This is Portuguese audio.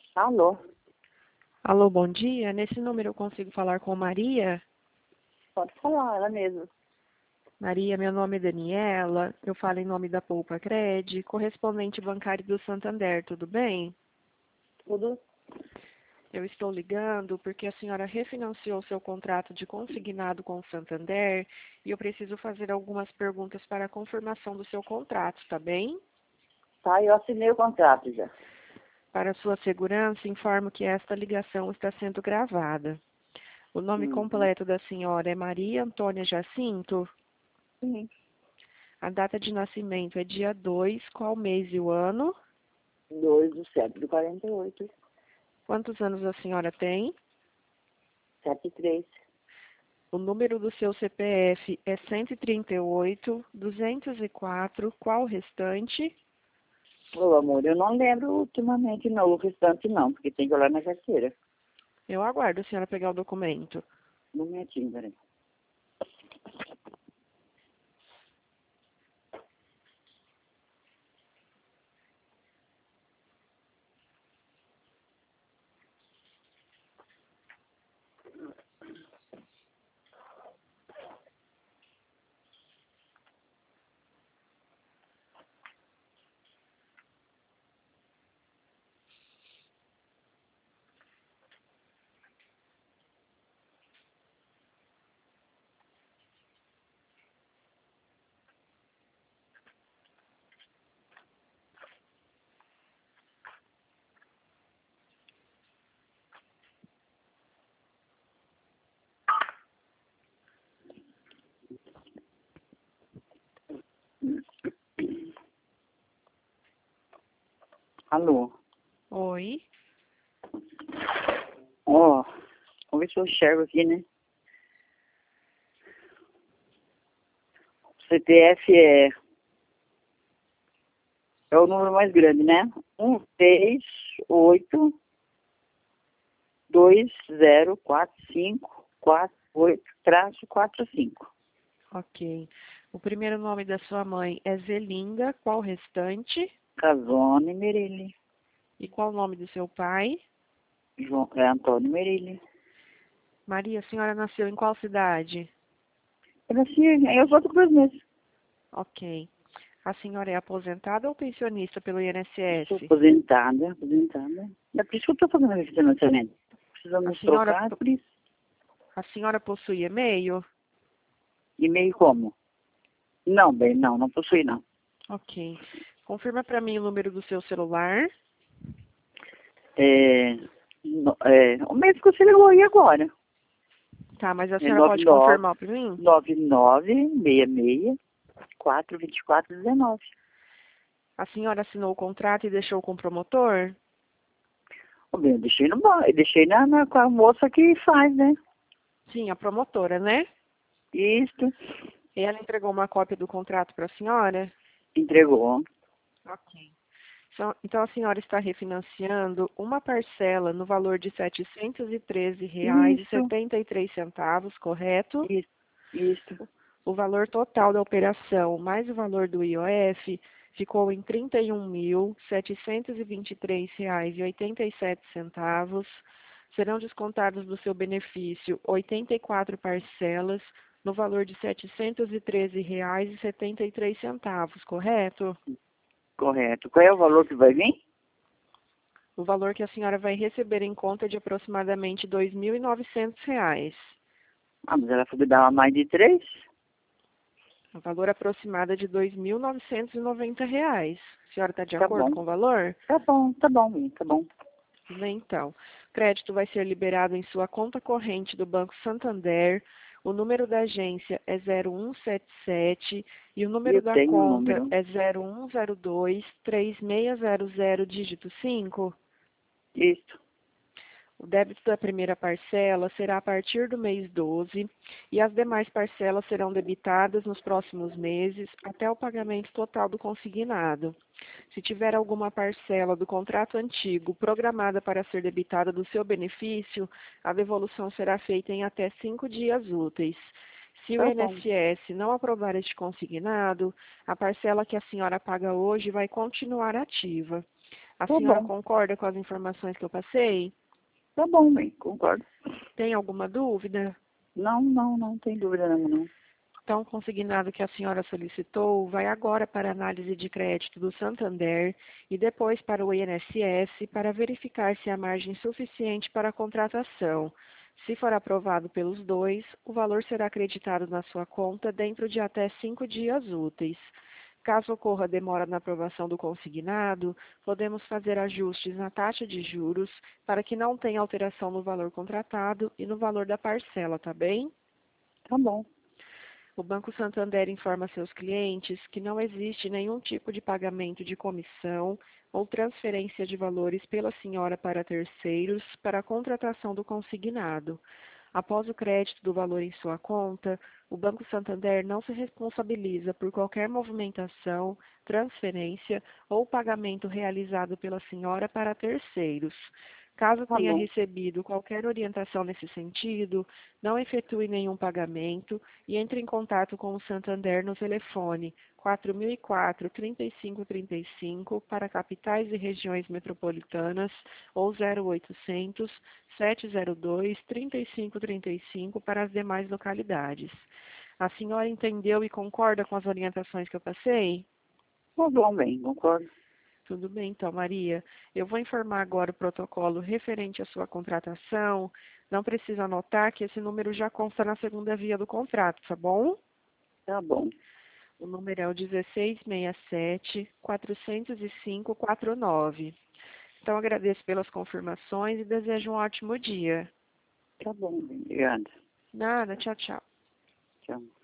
Alô? Alô, bom dia. Nesse número eu consigo falar com Maria? Pode falar, ela mesma. Maria, meu nome é Daniela. Eu falo em nome da Poupa Cred, correspondente bancário do Santander, tudo bem? Tudo? Eu estou ligando porque a senhora refinanciou seu contrato de consignado com o Santander e eu preciso fazer algumas perguntas para a confirmação do seu contrato, tá bem? Tá, eu assinei o contrato já. Para sua segurança, informo que esta ligação está sendo gravada. O nome Uhum. completo da senhora é Maria Antônia Jacinto? Sim. A data de nascimento é dia 2, qual mês e o ano? 2/7/48. Quantos anos a senhora tem? 73. O número do seu CPF é 138.204, qual o restante? Ô, amor, eu não lembro ultimamente, não, o restante não, porque tem que olhar na carteira. Eu aguardo a senhora pegar o documento. Um momentinho, peraí. Alô? Oi? Ó, vamos ver se eu enxergo aqui, né? CPF é o número mais grande, né? 138204548-45. Ok. O primeiro nome da sua mãe é Zelinda, qual o restante? Casone Merilli. E qual o nome do seu pai? Antônio Merilli. Maria, a senhora nasceu em qual cidade? Eu nasci, eu volto para os meses. Ok. A senhora é aposentada ou pensionista pelo Sou INSS? aposentada. É por isso que eu estou fazendo esse financiamento. A Precisamos senhora, trocar, é por isso. a senhora possui e-mail? E-mail como? Não, bem, não possui não. Ok. Confirma para mim o número do seu celular. O mês que você ligou aí agora. Tá, mas a É senhora pode confirmar para mim? 9966-42419. A senhora assinou o contrato e deixou com o promotor? Ô, bem, eu deixei no banco, eu deixei com a moça que faz, né? Sim, a promotora, né? Isso, E ela entregou uma cópia do contrato para a senhora? entregou. Ok. Então, a senhora está refinanciando uma parcela no valor de R$ 713,73, Isso, correto? isso. O valor total da operação mais o valor do IOF ficou em R$ 31.723,87. Serão descontados do seu benefício 84 parcelas no valor de R$ 713,73, correto? Correto. Qual é o valor que vai vir? O valor que a senhora vai receber em conta é de aproximadamente R$ 2.900. Ah, mas ela foi dar mais de 3? O valor aproximado é de R$ 2.990. A senhora está de Tá acordo bom. com o valor? Tá bom. Bem, então, o crédito vai ser liberado em sua conta corrente do Banco Santander. O número da agência é 0177 e o número Eu da tenho o conta número. é 0102-3600, dígito 5. Isso. O débito da primeira parcela será a partir do mês 12 e as demais parcelas serão debitadas nos próximos meses até o pagamento total do consignado. Se tiver alguma parcela do contrato antigo programada para ser debitada do seu benefício, a devolução será feita em até 5 dias úteis. Se o Tá bom. INSS não aprovar este consignado, a parcela que a senhora paga hoje vai continuar ativa. A Tá senhora bom. concorda com as informações que eu passei? Tá bom, bem, concordo. Tem alguma dúvida? Não tem dúvida nenhuma, não. Então, o consignado que a senhora solicitou vai agora para a análise de crédito do Santander e depois para o INSS para verificar se há margem suficiente para a contratação. Se for aprovado pelos dois, o valor será acreditado na sua conta dentro de até 5 dias úteis. Caso ocorra demora na aprovação do consignado, podemos fazer ajustes na taxa de juros para que não tenha alteração no valor contratado e no valor da parcela, tá bem? Tá bom. O Banco Santander informa seus clientes que não existe nenhum tipo de pagamento de comissão ou transferência de valores pela senhora para terceiros para a contratação do consignado. Após o crédito do valor em sua conta, o Banco Santander não se responsabiliza por qualquer movimentação, transferência ou pagamento realizado pela senhora para terceiros. Caso Tá tenha bom. recebido qualquer orientação nesse sentido, não efetue nenhum pagamento e entre em contato com o Santander no telefone 4004-3535 para capitais e regiões metropolitanas ou 0800 702 3535 para as demais localidades. A senhora entendeu e concorda com as orientações que eu passei? Tá bom, bem, concordo. Tudo bem, então, Maria. Eu vou informar agora o protocolo referente à sua contratação. Não precisa anotar que esse número já consta na segunda via do contrato, tá bom? Tá bom. O número é o 1667-405-49. Então, agradeço pelas confirmações e desejo um ótimo dia. Tá bom, bem. Obrigada. Nada, tchau, tchau. Tchau.